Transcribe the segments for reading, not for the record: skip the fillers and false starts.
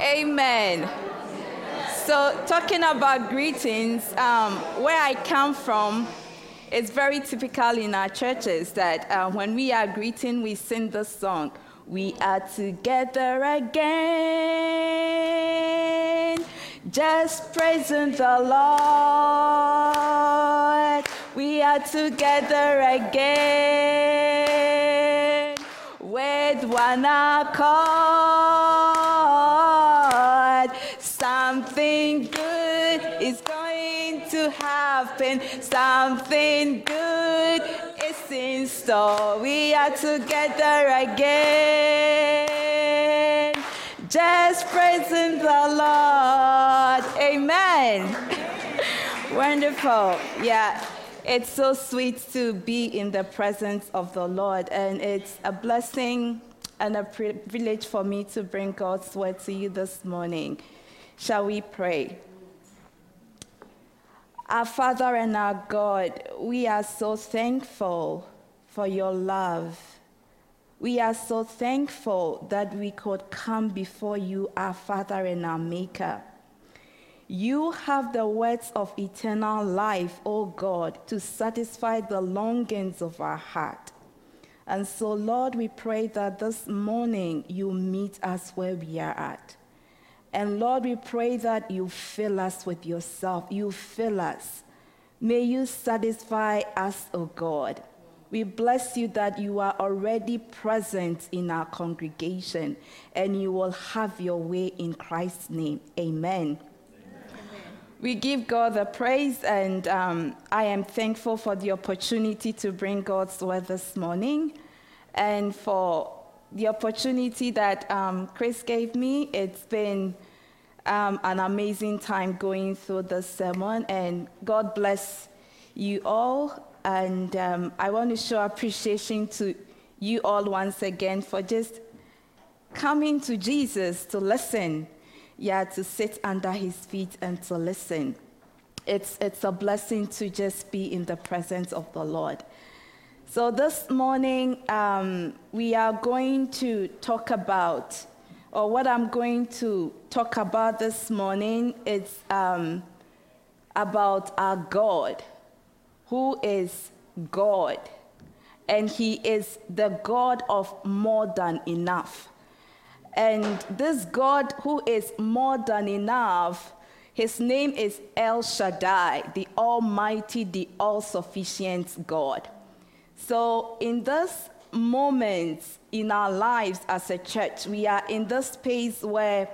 Amen. So, talking about greetings, where I come from, it's very typical in our churches that when we are greeting, we sing this song. We are together again, just praising the Lord. We are together again, with one accord. Something good is going to happen. Something good is in store. We are together again, just praising the Lord. Amen. Wonderful. Yeah. It's so sweet to be in the presence of the Lord, and it's a blessing and a privilege for me to bring God's word to you this morning. Shall we pray? Our Father and our God, we are so thankful for your love. We are so thankful that we could come before you, our Father and our Maker. You have the words of eternal life, O God, to satisfy the longings of our heart. And so, Lord, we pray that this morning you meet us where we are at. And Lord, we pray that you fill us with yourself. You fill us. May you satisfy us, O God. We bless you that you are already present in our congregation, and you will have your way in Christ's name. Amen. We give God the praise, and I am thankful for the opportunity to bring God's word this morning, and for the opportunity that Chris gave me. It's been an amazing time going through this sermon, and God bless you all, and I want to show appreciation to you all once again for just coming to Jesus to listen. To sit under his feet and to listen. It's a blessing to just be in the presence of the Lord. So this morning, we are going to talk about, or what I'm going to talk about this morning is about our God, who is God. And he is the God of more than enough. And this God who is more than enough, his name is El Shaddai, the Almighty, the All-Sufficient God. So in this moment in our lives as a church, we are in this space where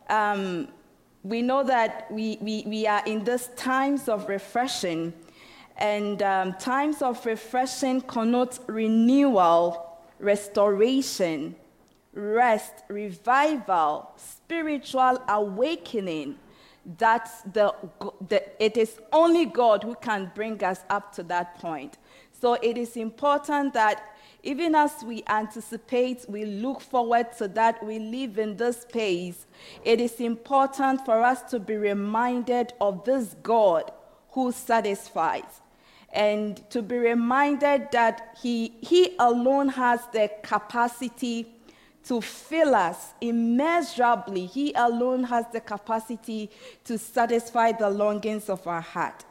we know that we are in this times of refreshing. And times of refreshing connote renewal, restoration, rest, revival, spiritual awakening. That's it is only God who can bring us up to that point. So it is important that even as we anticipate, we look forward to that, we live in this space, it is important for us to be reminded of this God who satisfies. And to be reminded that he alone has the capacity to fill us immeasurably. He alone has the capacity to satisfy the longings of our heart.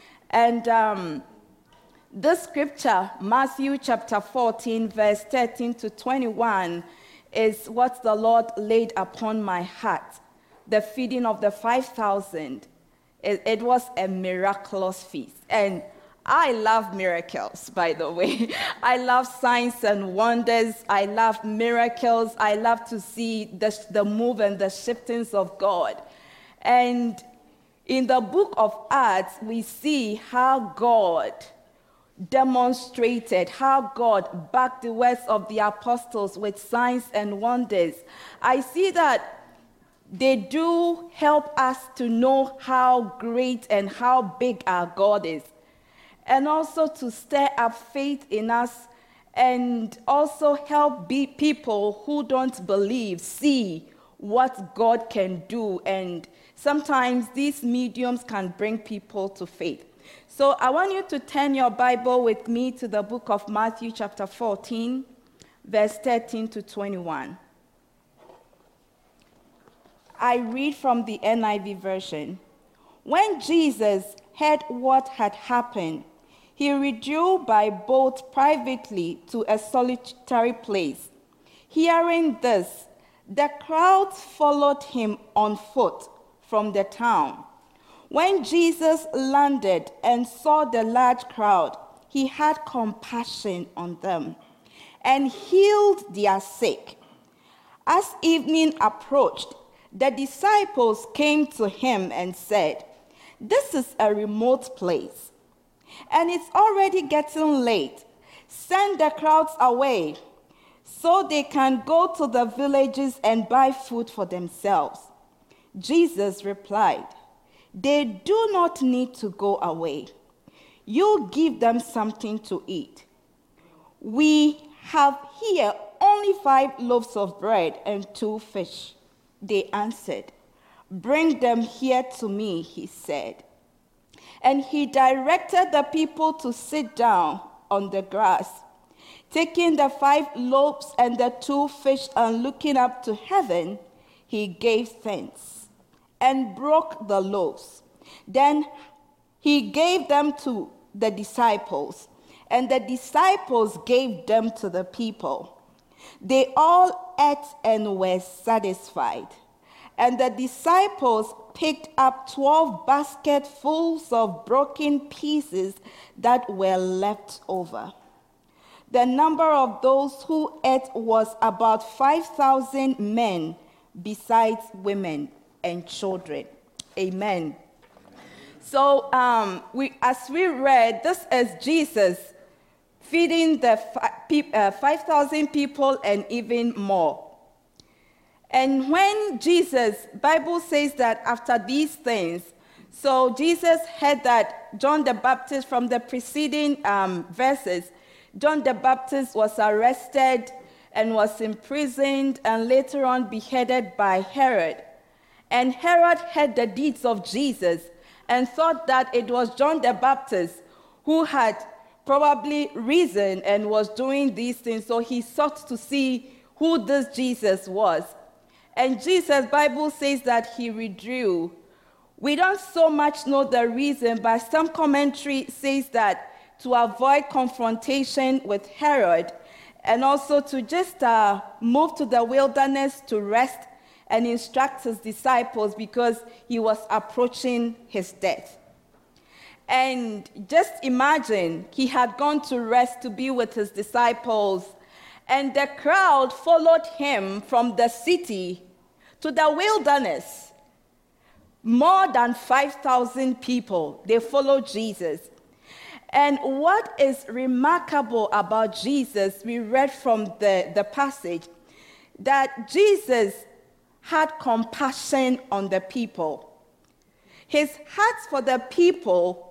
And this scripture, Matthew chapter 14, verse 13 to 21, is what the Lord laid upon my heart. The feeding of the 5,000. It was a miraculous feast. And I love miracles, by the way. I love signs and wonders. I love miracles. I love to see the move and the shiftings of God. And in the book of Acts, we see how God demonstrated, how God backed the words of the apostles with signs and wonders. I see that they do help us to know how great and how big our God is. And also to stir up faith in us, and also help people who don't believe see what God can do. And sometimes these mediums can bring people to faith. So I want you to turn your Bible with me to the book of Matthew chapter 14, verse 13 to 21. I read from the NIV version. When Jesus heard what had happened, he withdrew by boat privately to a solitary place. Hearing this, the crowds followed him on foot from the town. When Jesus landed and saw the large crowd, he had compassion on them and healed their sick. As evening approached, the disciples came to him and said, "This is a remote place, and it's already getting late. Send the crowds away so they can go to the villages and buy food for themselves." Jesus replied, "They do not need to go away. You give them something to eat." "We have here only 5 loaves of bread and 2 fish," they answered. "Bring them here to me," he said. And he directed the people to sit down on the grass. Taking the 5 loaves and the 2 fish and looking up to heaven, he gave thanks and broke the loaves. Then he gave them to the disciples, and the disciples gave them to the people. They all ate and were satisfied. And the disciples picked up 12 basketfuls of broken pieces that were left over. The number of those who ate was about 5,000 men, besides women and children. Amen. So as we read, this is Jesus feeding the 5,000 people and even more. And when Jesus, Bible says that after these things, so Jesus heard that John the Baptist, from the preceding verses, John the Baptist was arrested and was imprisoned and later on beheaded by Herod. And Herod heard the deeds of Jesus and thought that it was John the Baptist who had probably risen and was doing these things. So he sought to see who this Jesus was. And Jesus, Bible says that he withdrew. We don't so much know the reason, but some commentary says that to avoid confrontation with Herod and also to just move to the wilderness to rest and instruct his disciples because he was approaching his death. And just imagine, he had gone to rest to be with his disciples, and the crowd followed him from the city to the wilderness. More than 5,000 people, they followed Jesus. And what is remarkable about Jesus, we read from the passage, that Jesus had compassion on the people. His heart for the people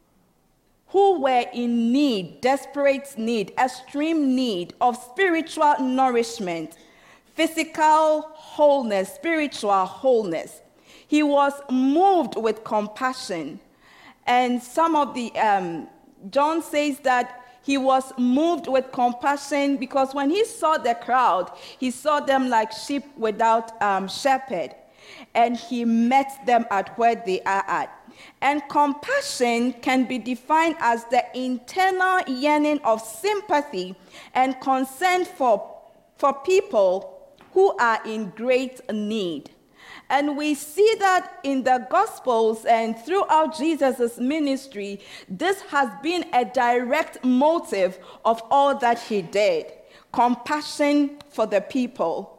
who were in need, desperate need, extreme need of spiritual nourishment, physical wholeness, spiritual wholeness. He was moved with compassion. And some of the, John says that he was moved with compassion because when he saw the crowd, he saw them like sheep without shepherd. And he met them at where they are at. And compassion can be defined as the internal yearning of sympathy and concern for people who are in great need. And we see that in the Gospels and throughout Jesus' ministry, this has been a direct motive of all that he did. Compassion for the people.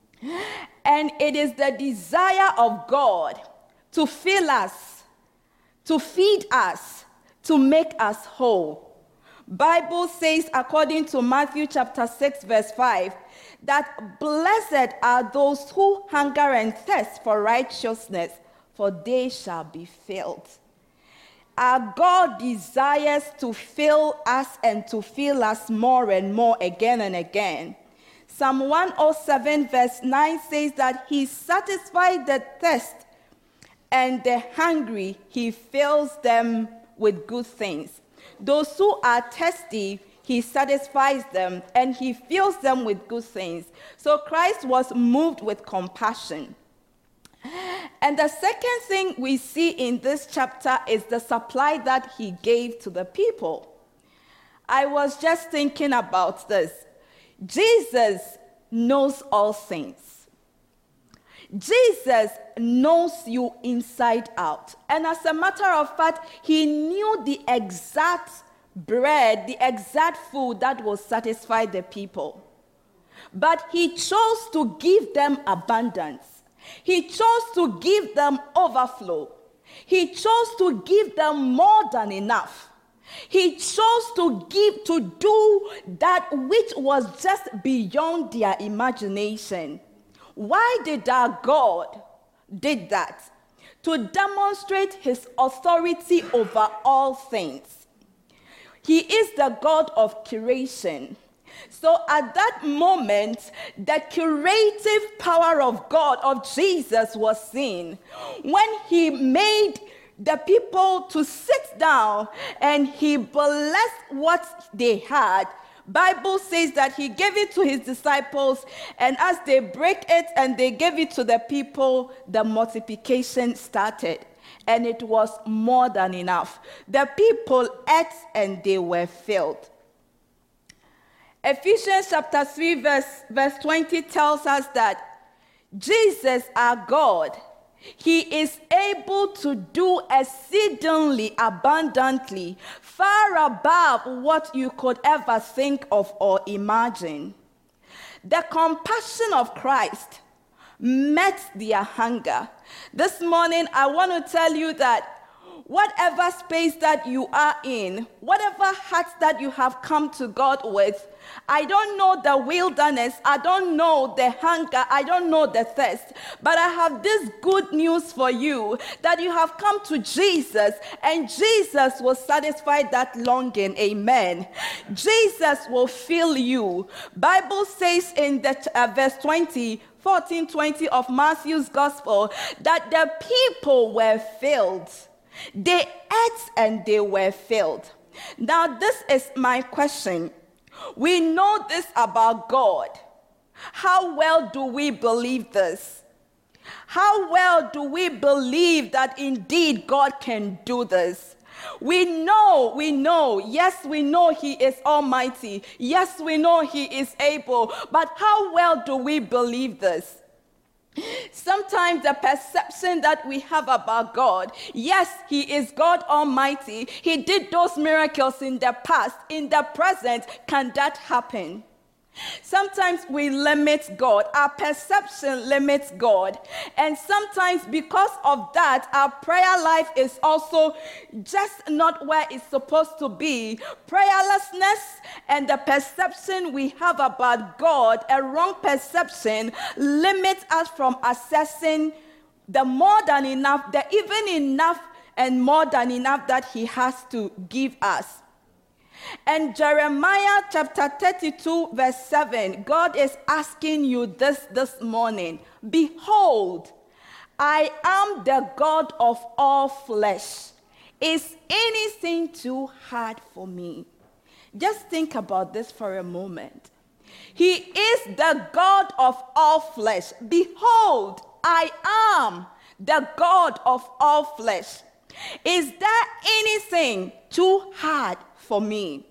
And it is the desire of God to fill us, to feed us, to make us whole. Bible says, according to Matthew chapter 6, verse 5, that blessed are those who hunger and thirst for righteousness, for they shall be filled. Our God desires to fill us and to fill us more and more again and again. Psalm 107 verse 9 says that he satisfies the thirst and the hungry, he fills them with good things. Those who are thirsty, he satisfies them and he fills them with good things. So Christ was moved with compassion. And the second thing we see in this chapter is the supply that he gave to the people. I was just thinking about this. Jesus knows all things. Jesus knows you inside out. And as a matter of fact, he knew the exact bread, the exact food that will satisfy the people. But he chose to give them abundance. He chose to give them overflow. He chose to give them more than enough. He chose to do that which was just beyond their imagination. Why did our God did that? To demonstrate his authority over all things. He is the God of creation. So at that moment, the curative power of God, of Jesus, was seen when he made the people to sit down and he blessed what they had. Bible says that he gave it to his disciples, and as they break it and they gave it to the people, the multiplication started. And it was more than enough. The people ate and they were filled. Ephesians chapter 3 verse 20 tells us that Jesus, our God, he is able to do exceedingly abundantly, far above what you could ever think of or imagine. The compassion of Christ met their hunger. This morning, I want to tell you that whatever space that you are in, whatever heart that you have come to God with, I don't know the wilderness, I don't know the hunger, I don't know the thirst, but I have this good news for you, that you have come to Jesus, and Jesus will satisfy that longing. Amen. Jesus will fill you. Bible says in the verse 14-20 of Matthew's gospel, that the people were filled. They ate and they were filled. Now, this is my question. We know this about God. How well do we believe this? How well do we believe that indeed God can do this? We know, yes, we know he is almighty. Yes, we know he is able. But how well do we believe this? Sometimes the perception that we have about God, yes, he is God Almighty. He did those miracles in the past. In the present, can that happen? Sometimes we limit God. Our perception limits God. And sometimes because of that, our prayer life is also just not where it's supposed to be. Prayerlessness and the perception we have about God, a wrong perception, limits us from accessing the more than enough, the even enough and more than enough that he has to give us. And Jeremiah chapter 32 verse 7, God is asking you this morning. Behold, I am the God of all flesh. Is anything too hard for me? Just think about this for a moment. He is the God of all flesh. Behold, I am the God of all flesh. Is there anything too hard for me?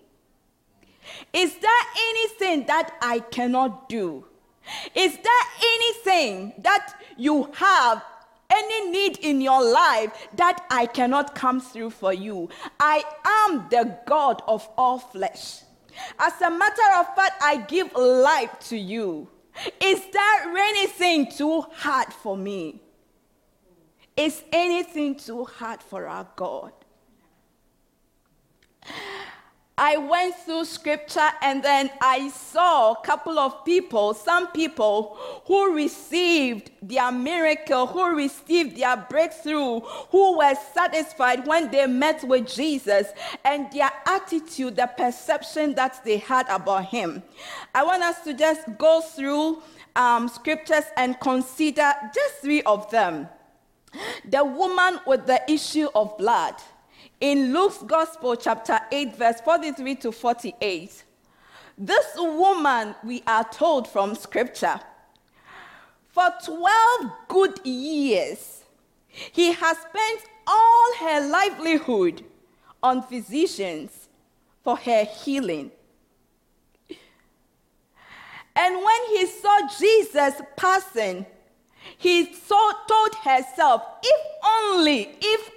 Is there anything that I cannot do? Is there anything that you have, any need in your life that I cannot come through for you? I am the God of all flesh. As a matter of fact, I give life to you. Is there anything too hard for me? Is anything too hard for our God? I went through scripture and then I saw a couple of people, some people who received their miracle, who received their breakthrough, who were satisfied when they met with Jesus, and their attitude, the perception that they had about him. I want us to just go through scriptures and consider just 3 of them. The woman with the issue of blood. In Luke's Gospel, chapter 8, verse 43 to 48, this woman, we are told from Scripture, for 12 good years, He has spent all her livelihood on physicians for her healing. And when he saw Jesus passing, he told herself, if only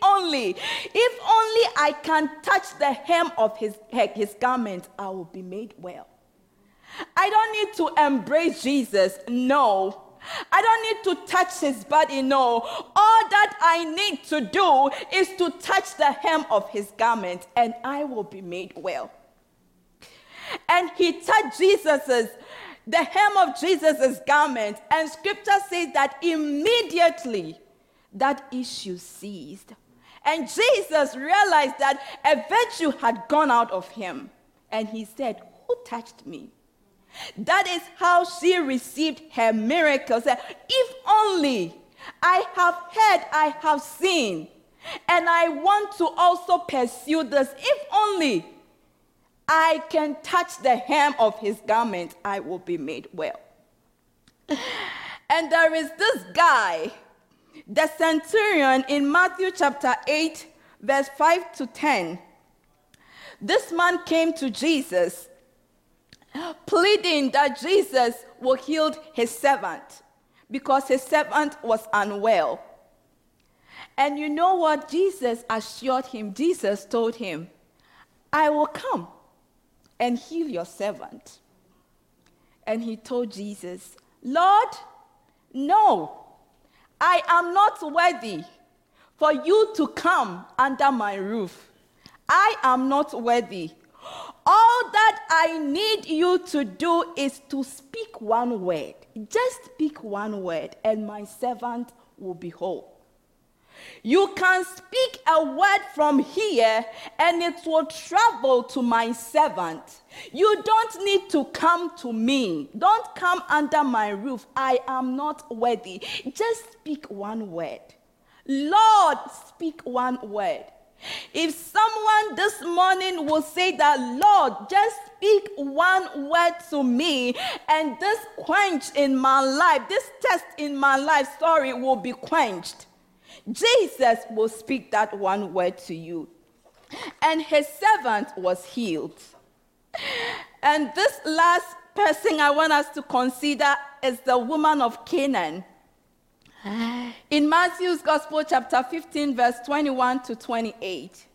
I can touch the hem of his garment, I will be made well. I don't need to embrace Jesus, no. I don't need to touch his body, no. All that I need to do is to touch the hem of his garment, and I will be made well. And he touched the hem of Jesus' garment, and scripture says that immediately that issue ceased. And Jesus realized that a virtue had gone out of him. And he said, who touched me? That is how she received her miracle. If only I have heard, I have seen, and I want to also pursue this. If only I can touch the hem of his garment, I will be made well. And there is this guy, the centurion in Matthew chapter 8, verse 5 to 10. This man came to Jesus, pleading that Jesus would heal his servant because his servant was unwell. And you know what Jesus assured him? Jesus told him, I will come and heal your servant. And he told Jesus, Lord, no, I am not worthy for you to come under my roof. I am not worthy. All that I need you to do is to speak one word. Just speak one word, and my servant will be whole. You can speak a word from here, and it will travel to my servant. You don't need to come to me. Don't come under my roof. I am not worthy. Just speak one word. Lord, speak one word. If someone this morning will say that, Lord, just speak one word to me, and this quench in my life, this test in my life, will be quenched. Jesus will speak that one word to you. And his servant was healed. And this last person I want us to consider is the woman of Canaan. In Matthew's Gospel, chapter 15, verse 21 to 28,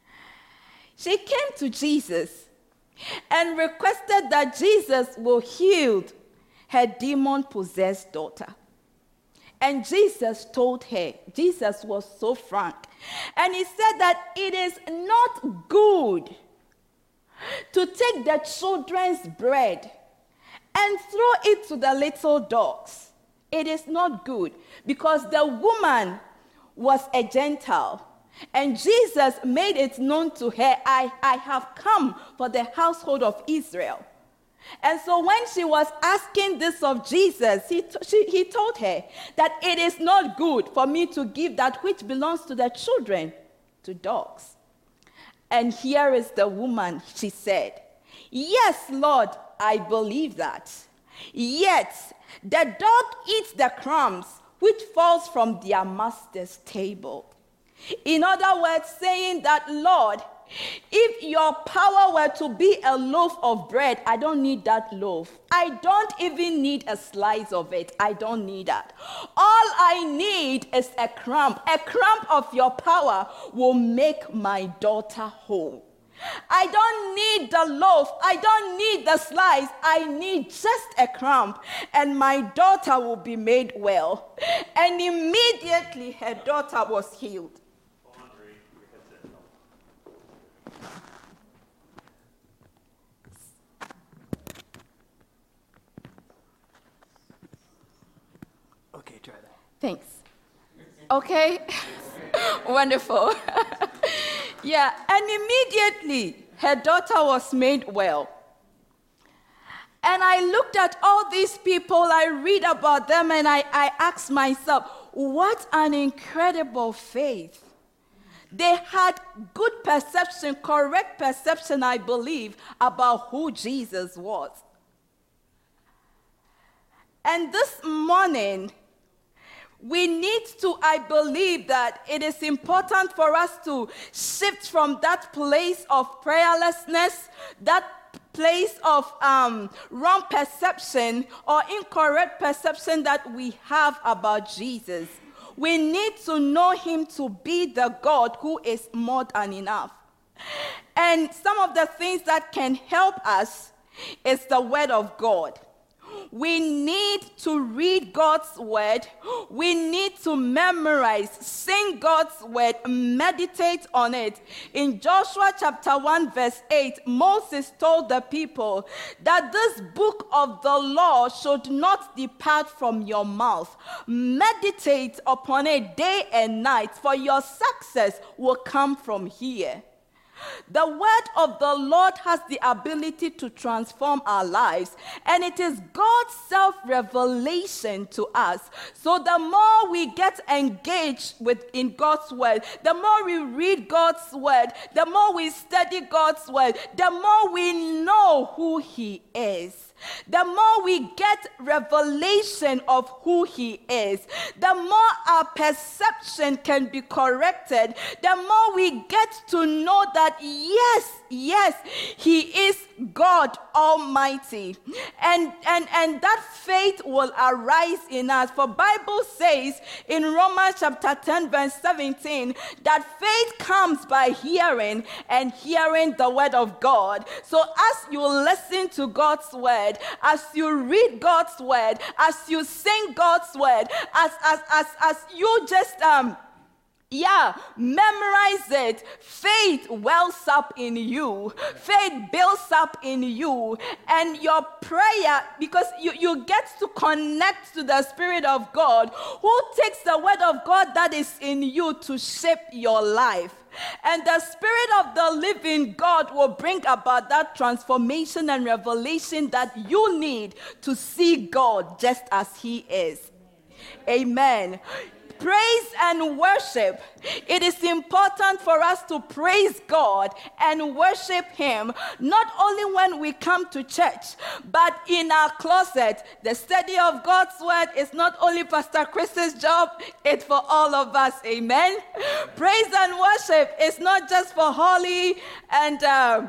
she came to Jesus and requested that Jesus will heal her demon-possessed daughter. And Jesus told her, Jesus was so frank, and he said that it is not good to take the children's bread and throw it to the little dogs. It is not good, because the woman was a Gentile, and Jesus made it known to her, I have come for the household of Israel. And so when she was asking this of Jesus, he told her that it is not good for me to give that which belongs to the children to dogs. And here is the woman, she said, yes, Lord, I believe that. Yet the dog eats the crumbs which falls from their master's table. In other words, saying that, Lord, if your power were to be a loaf of bread, I don't need that loaf. I don't even need a slice of it. I don't need that. All I need is a crumb. A crumb of your power will make my daughter whole. I don't need the loaf. I don't need the slice. I need just a crumb, and my daughter will be made well. And immediately her daughter was healed. Okay, try that. Thanks. Okay. Wonderful. Yeah, and immediately her daughter was made well. And I looked at all these people, I read about them, and I asked myself, what an incredible faith. They had good perception, correct perception, I believe, about who Jesus was. And this morning, we need to, I believe that it is important for us to shift from that place of prayerlessness, that place of wrong perception or incorrect perception that we have about Jesus. We need to know him to be the God who is more than enough. And some of the things that can help us is the word of God. We need to read God's word. We need to memorize, sing God's word, meditate on it. In Joshua chapter 1 verse 8, Moses told the people that this book of the law should not depart from your mouth. Meditate upon it day and night, for your success will come from here. The word of the Lord has the ability to transform our lives, and it is God's self-revelation to us. So the more we get engaged in God's word, the more we read God's word, the more we study God's word, the more we know who he is. The more we get revelation of who he is, the more our perception can be corrected, the more we get to know that yes, he is God Almighty. And that faith will arise in us. For Bible says in Romans chapter 10 verse 17 that faith comes by hearing, and hearing the word of God. So as you listen to God's word, as you read God's word, as you sing God's word, as you just memorize it, faith wells up in you. Faith builds up in you. And your prayer, because you get to connect to the Spirit of God, who takes the word of God that is in you to shape your life. And the Spirit of the living God will bring about that transformation and revelation that you need to see God just as he is. Amen. Praise and worship. It is important for us to praise God and worship him, not only when we come to church, but in our closet. The study of God's word is not only Pastor Chris's job, it's for all of us. Amen. Praise and worship is not just for Holly and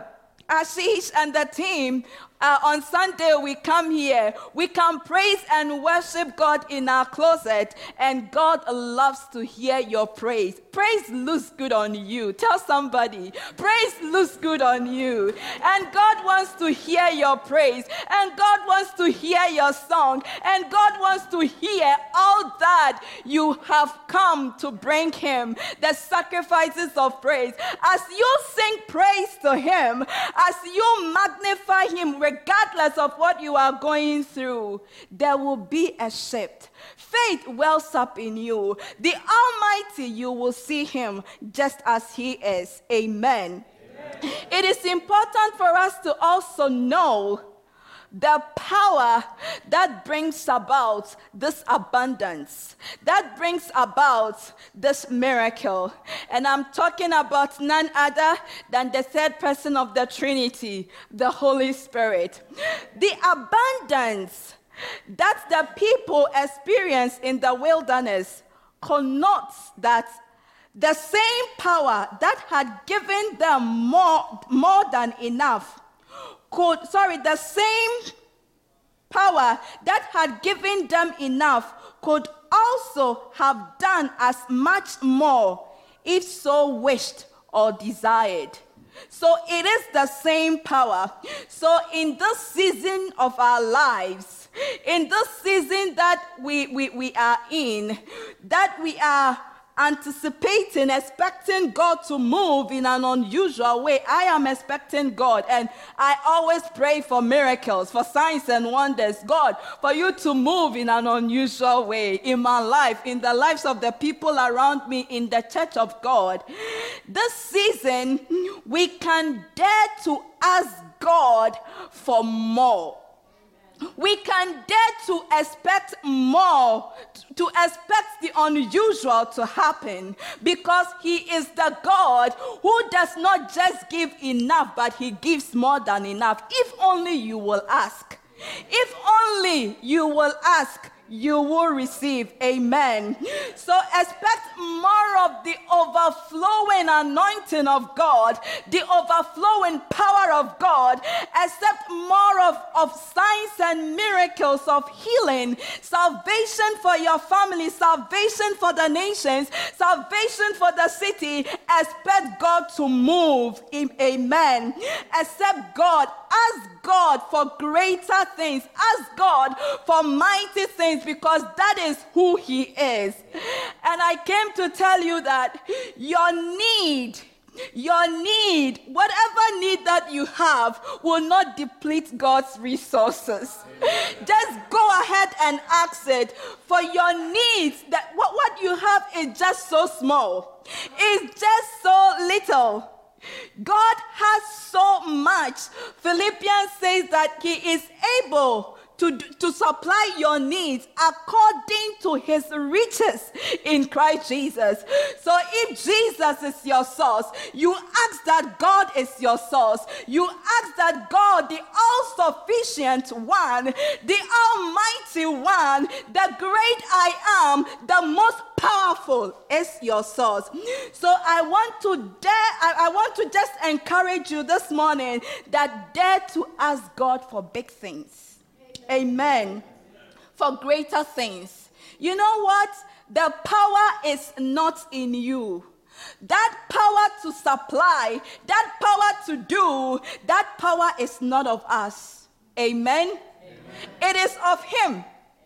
Ashish and the team. On Sunday, we come here. We can praise and worship God in our closet, and God loves to hear your praise. Praise looks good on you. Tell somebody, praise looks good on you. And God wants to hear your praise, and God wants to hear your song, and God wants to hear all that you have come to bring him, the sacrifices of praise. As you sing praise to him, as you magnify him, regardless of what you are going through, there will be a shift. Faith wells up in you. The Almighty, you will see him just as he is. Amen. Amen. It is important for us to also know the power that brings about this abundance, that brings about this miracle. And I'm talking about none other than the third person of the Trinity, the Holy Spirit. The abundance that the people experienced in the wilderness connotes that the same power that had given them more than enough the same power that had given them enough could also have done as much more if so wished or desired. So it is the same power. So in this season of our lives, in this season that we are in, that we are anticipating, expecting God to move in an unusual way. I am expecting God, and I always pray for miracles, for signs and wonders. God, for you to move in an unusual way in my life, in the lives of the people around me, in the church of God. This season, we can dare to ask God for more. We can dare to expect more, to expect the unusual to happen, because he is the God who does not just give enough, but he gives more than enough. If only you will ask. If only you will ask, you will receive. Amen. So expect more of the overflowing anointing of God, the overflowing power of God. Accept more of signs and miracles of healing, salvation for your family, salvation for the nations, salvation for the city. Expect God to move. Amen. Accept God. Ask God for greater things. Ask God for mighty things, because that is who He is. And I came to tell you that your need, whatever need that you have, will not deplete God's resources. Just go ahead and ask it for your needs. That what you have is just so small. It's just so little. God has so much. Philippians says that He is able to supply your needs according to His riches in Christ Jesus. So if Jesus is your source, you ask that God is your source. You ask that God, the all-sufficient one, the almighty one, the great I am, the most powerful, is your source. So I want to just encourage you this morning that dare to ask God for big things. Amen. For greater things. You know what? The power is not in you. That power to supply, that power to do, that power is not of us. Amen. It is of Him.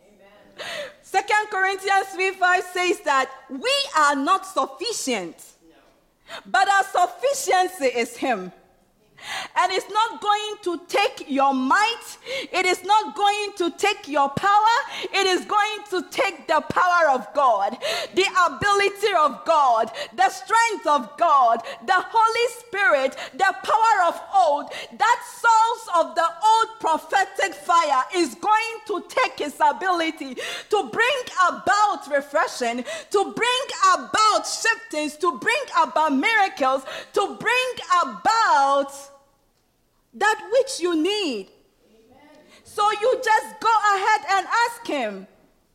2 Corinthians 3:5 says that we are not sufficient, but our sufficiency is Him. And it's not going to take your might. It is not going to take your power. It is going to take the power of God, the ability of God, the strength of God, the Holy Spirit, the power of old. That source of the old prophetic fire is going to take His ability to bring about refreshing, to bring about shiftings, to bring about miracles, to bring about that which you need. Amen. So you just go ahead and ask Him.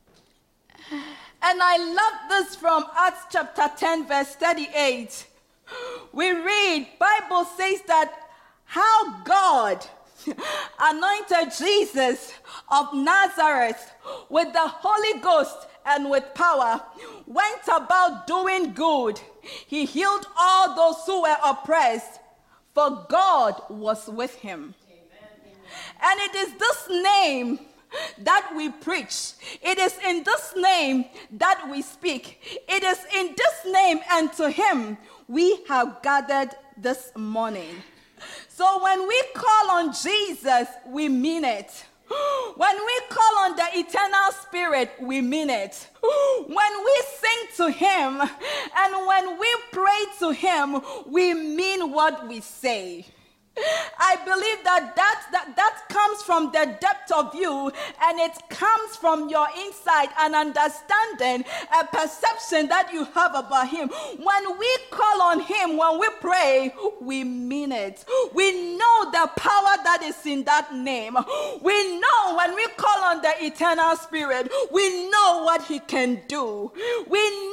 And I love this from Acts chapter 10 verse 38. We read, Bible says that how God anointed Jesus of Nazareth with the Holy Ghost and with power, went about doing good. He healed all those who were oppressed, for God was with Him. Amen. And it is this name that we preach. It is in this name that we speak. It is in this name and to Him we have gathered this morning. So when we call on Jesus, we mean it. When we call on the eternal Spirit, we mean it. When we sing to Him and when we pray to Him, we mean what we say. I believe that comes from the depth of you, and it comes from your insight and understanding and perception that you have about Him. When we call on Him, when we pray, we mean it. We know the power that is in that name. We know when we call on the eternal Spirit, we know what He can do. We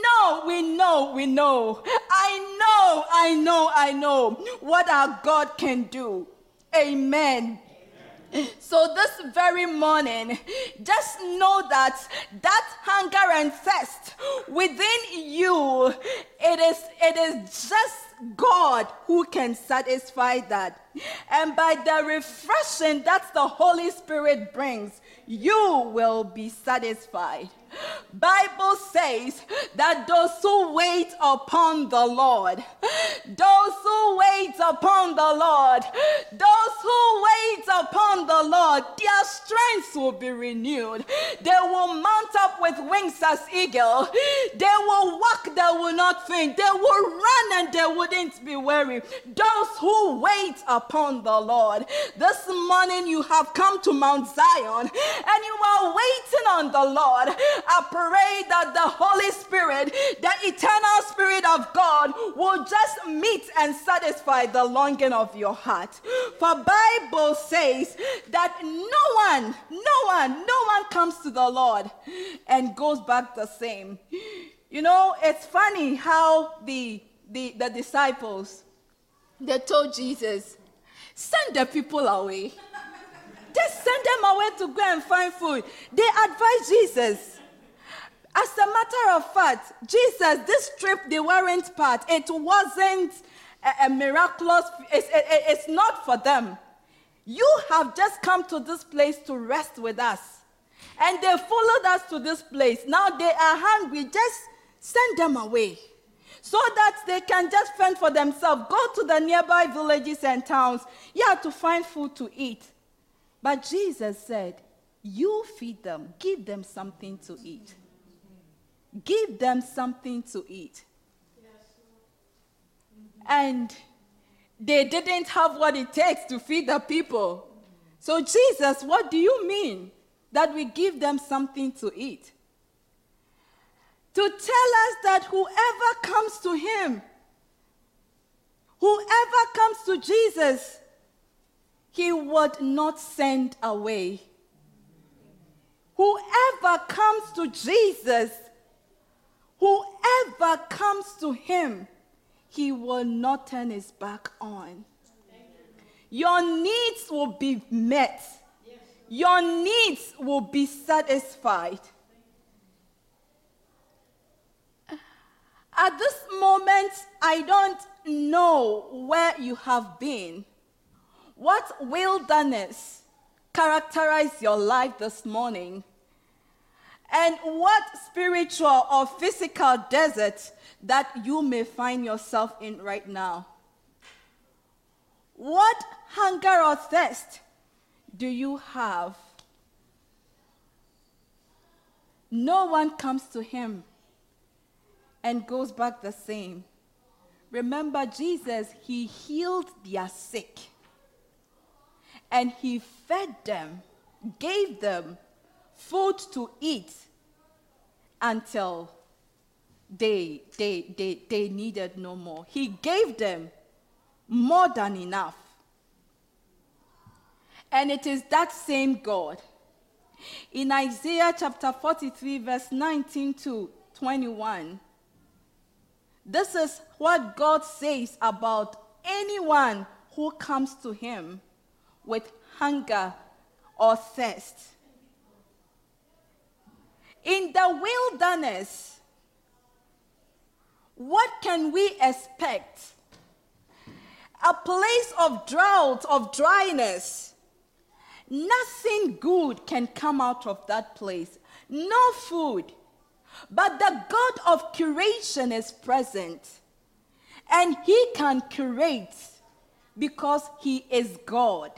know. I know what our God can do. Amen. So this very morning, just know that hunger and thirst within you, it is just God who can satisfy that. And by the refreshing that the Holy Spirit brings, you will be satisfied. Bible says that those who wait upon the Lord, their strength will be renewed. They will mount up with wings as eagle. They will walk, they will not faint. They will run and they wouldn't be weary. Those who wait upon the Lord. This morning you have come to Mount Zion and you are waiting on the Lord. I pray that the Holy Spirit, the eternal Spirit of God, will will just meet and satisfy the longing of your heart. For Bible says that no one comes to the Lord and goes back the same. You know, it's funny how the disciples, they told Jesus, send the people away. Just send them away to go and find food. They advised Jesus. As a matter of fact, Jesus, this trip they weren't part. It wasn't a miraculous, it's not for them. You have just come to this place to rest with us. And they followed us to this place. Now they are hungry. Just send them away so that they can just fend for themselves. Go to the nearby villages and towns, to find food to eat. But Jesus said, you feed them. Give them something to eat. Give them something to eat. And they didn't have what it takes to feed the people. So Jesus, what do you mean that we give them something to eat? To tell us that whoever comes to him, whoever comes to Jesus, he would not send away. Whoever comes to Jesus, whoever comes to him, he will not turn his back on. Your needs will be met. Your needs will be satisfied. At this moment, I don't know where you have been. What wilderness characterized your life this morning? And what spiritual or physical desert that you may find yourself in right now? What hunger or thirst do you have? No one comes to him and goes back the same. Remember, Jesus, he healed their sick. And he fed them, gave them food to eat until they needed no more. He gave them more than enough. And it is that same God. In Isaiah chapter 43, verse 19 to 21, this is what God says about anyone who comes to him with hunger or thirst. In the wilderness, what can we expect? A place of drought, of dryness. Nothing good can come out of that place. No food. But the God of creation is present. And he can create because he is God.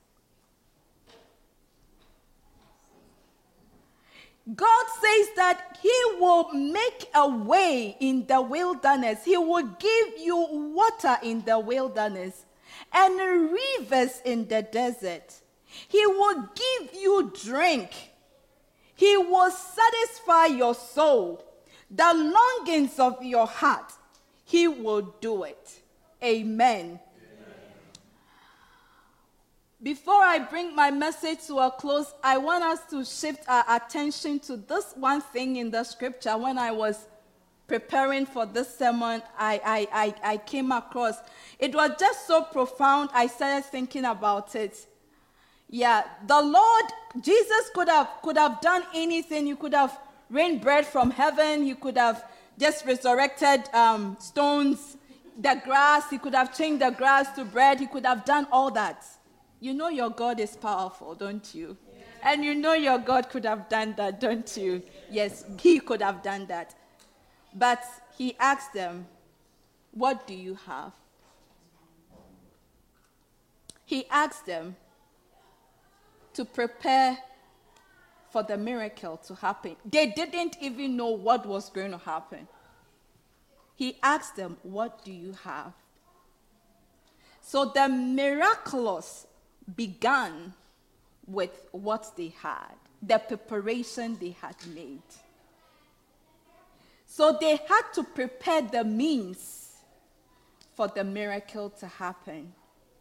God says that he will make a way in the wilderness. He will give you water in the wilderness and rivers in the desert. He will give you drink. He will satisfy your soul, the longings of your heart. He will do it. Amen. Before I bring my message to a close, I want us to shift our attention to this one thing in the scripture. When I was preparing for this sermon, I came across. It was just so profound, I started thinking about it. Yeah, the Lord, Jesus could have done anything. He could have rained bread from heaven. He could have just resurrected stones, the grass. He could have changed the grass to bread. He could have done all that. You know your God is powerful, don't you? Yeah. And you know your God could have done that, don't you? Yes, he could have done that. But he asked them, what do you have? He asked them to prepare for the miracle to happen. They didn't even know what was going to happen. He asked them, what do you have? So the miraculous began with what they had, the preparation they had made. So they had to prepare the means for the miracle to happen.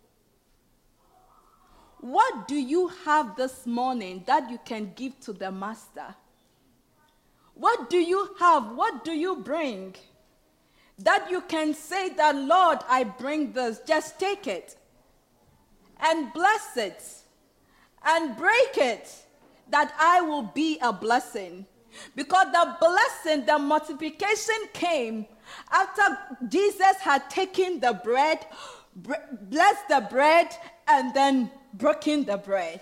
What do you have this morning that you can give to the Master? What do you have? What do you bring? That you can say that, Lord, I bring this. Just take it and bless it and break it, that I will be a blessing. Because the blessing, the multiplication came after Jesus had taken the bread, blessed the bread, and then broken the bread.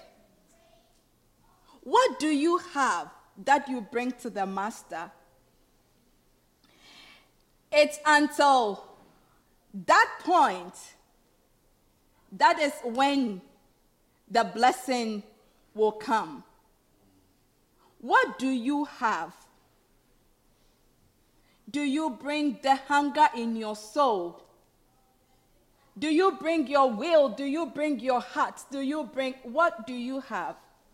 What do you have that you bring to the Master? It's until that point, that is when the blessing will come. What do you have? Do you bring the hunger in your soul? Do you bring your will? Do you bring your heart? What do you have?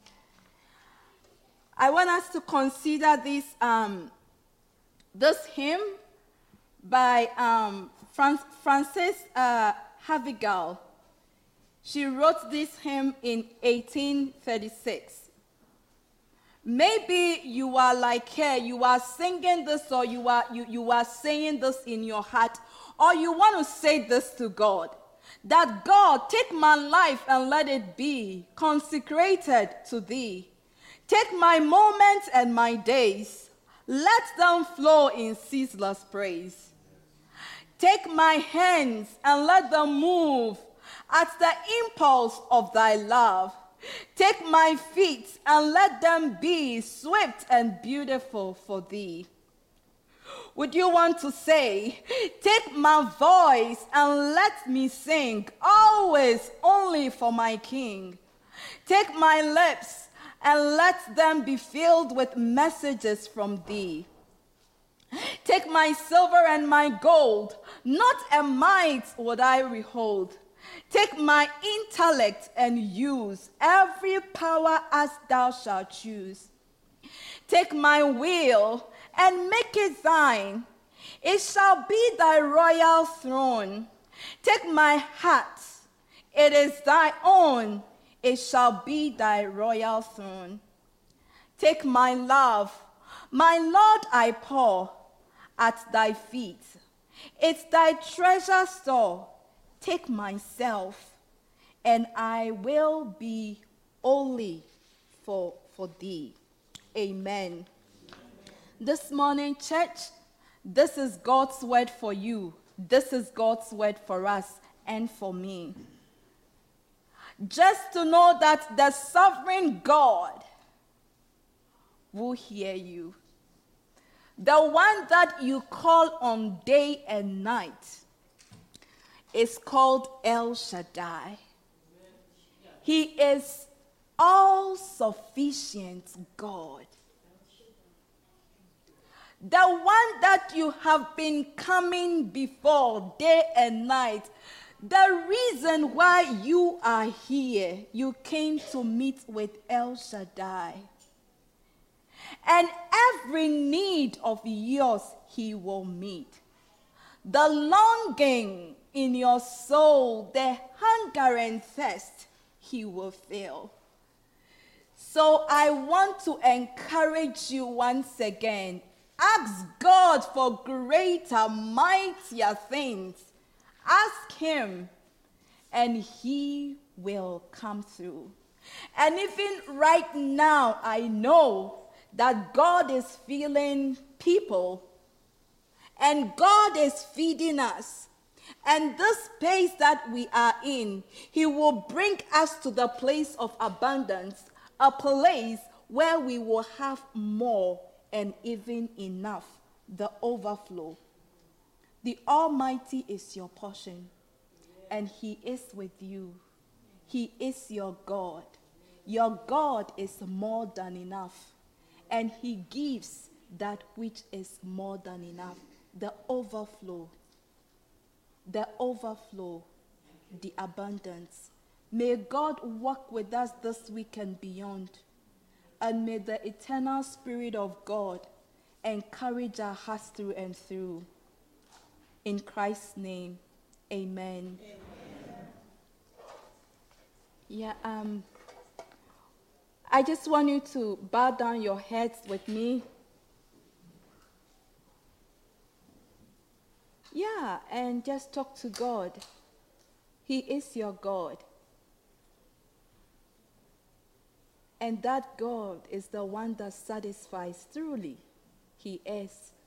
I want us to consider this hymn by Frances Havergal. She wrote this hymn in 1836. Maybe you are like her, you are singing this, or you are saying this in your heart, or you want to say this to God, that God, take my life and let it be consecrated to thee. Take my moments and my days, let them flow in ceaseless praise. Take my hands and let them move at the impulse of thy love. Take my feet and let them be swift and beautiful for thee. Would you want to say, take my voice and let me sing, always only for my King. Take my lips and let them be filled with messages from thee. Take my silver and my gold, not a mite would I withhold. Take my intellect and use every power as thou shalt choose. Take my will and make it thine. It shall be thy royal throne. Take my heart, it is thy own. It shall be thy royal throne. Take my love, my Lord, I pour at thy feet. It's thy treasure store. Take myself, and I will be only for thee. Amen. This morning, church, this is God's word for you. This is God's word for us and for me. Just to know that the sovereign God will hear you. The one that you call on day and night is called El Shaddai. He is all-sufficient God. The one that you have been coming before day and night. The reason why you are here, you came to meet with El Shaddai. And every need of yours, he will meet. The longing in your soul, the hunger and thirst, he will fill. So I want to encourage you once again. Ask God for greater, mightier things. Ask him, and he will come through. And even right now, I know that God is feeling people, and God is feeding us. And this space that we are in, he will bring us to the place of abundance, a place where we will have more and even enough, the overflow. The Almighty is your portion, and he is with you. He is your God. Your God is more than enough, and he gives that which is more than enough, the overflow, the abundance. May God walk with us this week and beyond, and may the eternal Spirit of God encourage our hearts through and through. In Christ's name, Amen. Yeah, I just want you to bow down your heads with me. Yeah, and just talk to God. He is your God. And that God is the one that satisfies truly. He is